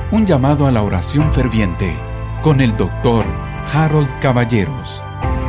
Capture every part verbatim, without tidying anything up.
Un llamado a la oración ferviente con el doctor Harold Caballeros.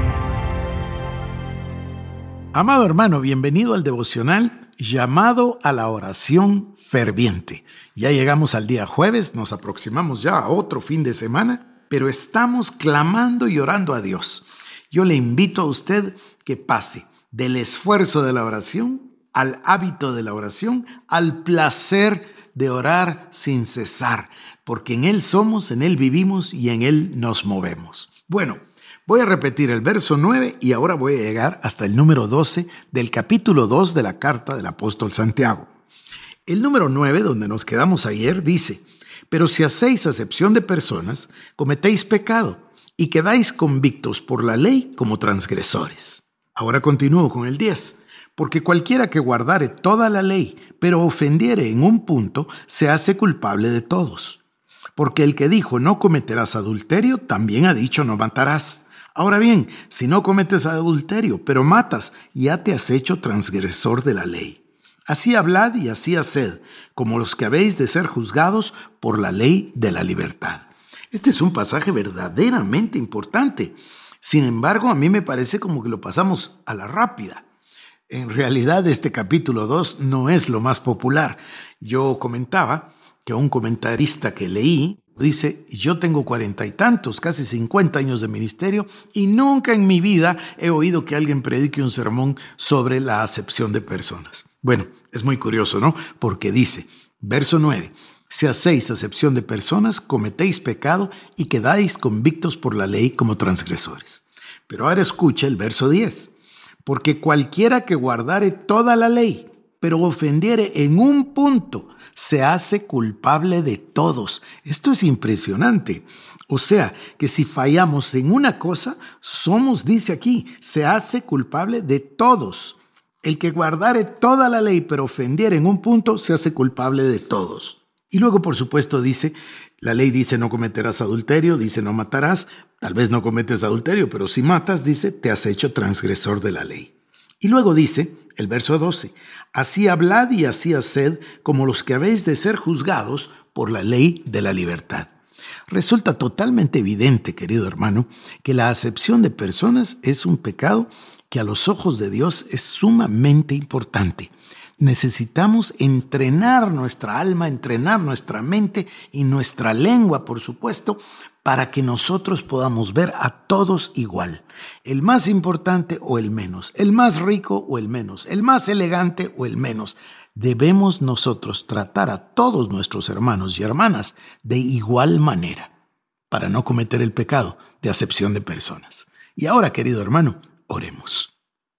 Amado hermano, bienvenido al devocional Llamado a la oración ferviente. Ya llegamos al día jueves, nos aproximamos ya a otro fin de semana, pero estamos clamando y orando a Dios. Yo le invito a usted que pase del esfuerzo de la oración al hábito de la oración, al placer de orar sin cesar, porque en Él somos, en Él vivimos y en Él nos movemos. Bueno, voy a repetir el verso nueve y ahora voy a llegar hasta el número doce del capítulo dos de la carta del apóstol Santiago. El número nueve, donde nos quedamos ayer, dice: pero si hacéis acepción de personas, cometéis pecado y quedáis convictos por la ley como transgresores. Ahora continúo con el diez. Porque cualquiera que guardare toda la ley, pero ofendiere en un punto, se hace culpable de todos. Porque el que dijo no cometerás adulterio, también ha dicho no matarás. Ahora bien, si no cometes adulterio, pero matas, ya te has hecho transgresor de la ley. Así hablad y así haced, como los que habéis de ser juzgados por la ley de la libertad. Este es un pasaje verdaderamente importante. Sin embargo, a mí me parece como que lo pasamos a la rápida. En realidad, este capítulo dos no es lo más popular. Yo comentaba que un comentarista que leí dice: yo tengo cuarenta y tantos, casi cincuenta años de ministerio y nunca en mi vida he oído que alguien predique un sermón sobre la acepción de personas. Bueno, es muy curioso, ¿no? Porque dice, verso nueve, si hacéis acepción de personas, cometéis pecado y quedáis convictos por la ley como transgresores. Pero ahora escucha el verso diez. Porque cualquiera que guardare toda la ley, pero ofendiere en un punto, se hace culpable de todos. Esto es impresionante. O sea, que si fallamos en una cosa, somos, dice aquí, se hace culpable de todos. El que guardare toda la ley, pero ofendiere en un punto, se hace culpable de todos. Y luego, por supuesto, dice, la ley dice no cometerás adulterio, dice no matarás. Tal vez no cometes adulterio, pero si matas, dice, te has hecho transgresor de la ley. Y luego dice, el verso doce, así hablad y así haced como los que habéis de ser juzgados por la ley de la libertad. Resulta totalmente evidente, querido hermano, que la acepción de personas es un pecado que a los ojos de Dios es sumamente importante. Necesitamos entrenar nuestra alma, entrenar nuestra mente y nuestra lengua, por supuesto, para que nosotros podamos ver a todos igual. El más importante o el menos, el más rico o el menos, el más elegante o el menos. Debemos nosotros tratar a todos nuestros hermanos y hermanas de igual manera, para no cometer el pecado de acepción de personas. Y ahora, querido hermano, oremos.